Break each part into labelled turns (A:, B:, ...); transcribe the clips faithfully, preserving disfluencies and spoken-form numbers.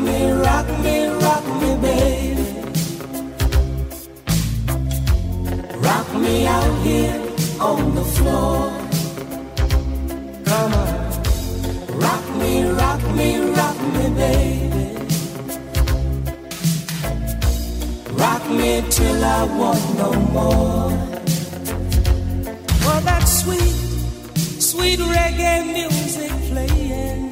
A: me, rock me, rock me, baby. Rock me out here on the floor. Come on. Rock me, rock me, rock me, baby. Rock me till I want no more. Oh, that sweet, sweet reggae music playing.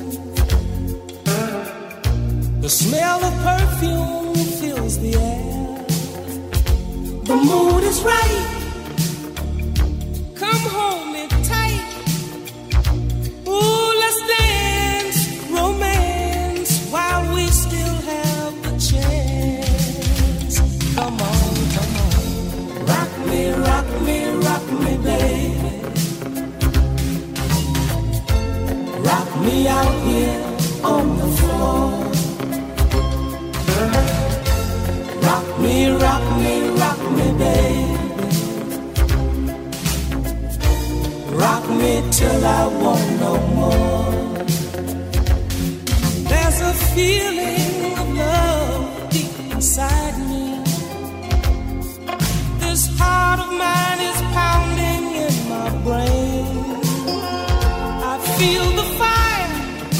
A: The smell of perfume fills the air. The mood is right. Come hold me tight. Ooh, let's dance, romance, while we still have the chance. Come on, come on. Rock me, rock me, rock me, baby. Rock me out here on the floor. Rock me, rock me, rock me, baby. Rock me till I want no more. There's a feeling of love deep inside me. This heart of mine is pounding in my brain. I feel the fire,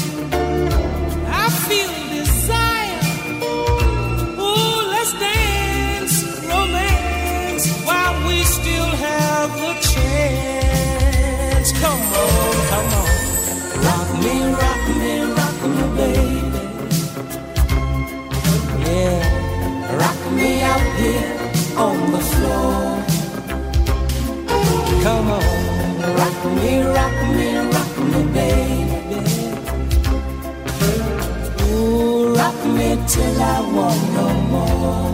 A: I feel desire. Ooh, let's dance, romance, while we still have the chance. Come on, come on. Rock me, rock me, rock me, baby. Yeah, rock me out here on the floor. Come on, rock me, rock me, rock me, baby. Ooh, rock me till I want no more.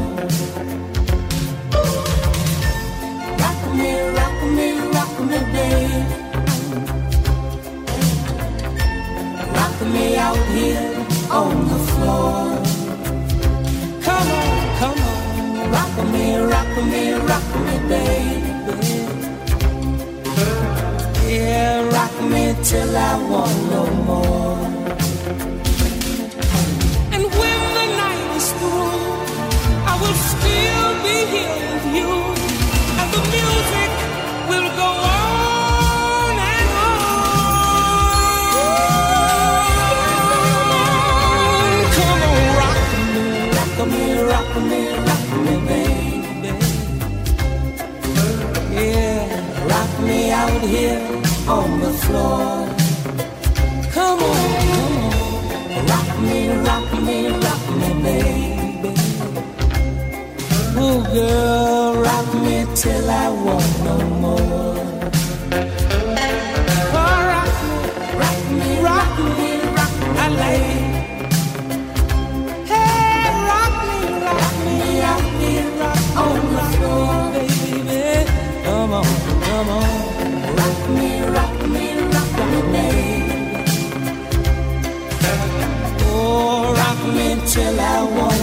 A: Rock me, rock me, rock me, baby. Rock me out here on the floor. Come on, come on. Rock me, rock me, rock me, baby. Yeah, rock me till I want no more. And when the night is through, I will still be here with you. And the music will go on and on. Come on, rock me, rock me, rock me, rock me, baby. Yeah, rock me out here on the floor. Come on, come on. Rock me, rock me, rock me, baby. Oh, girl, rock me till I want no more. Oh, rock me, rock me, rock me, rock me, I lay. Hey, rock me, rock me, out here, rock on the floor, baby. Come on, come on. Rock me, rock me, rock me, baby. Oh, rock me till I want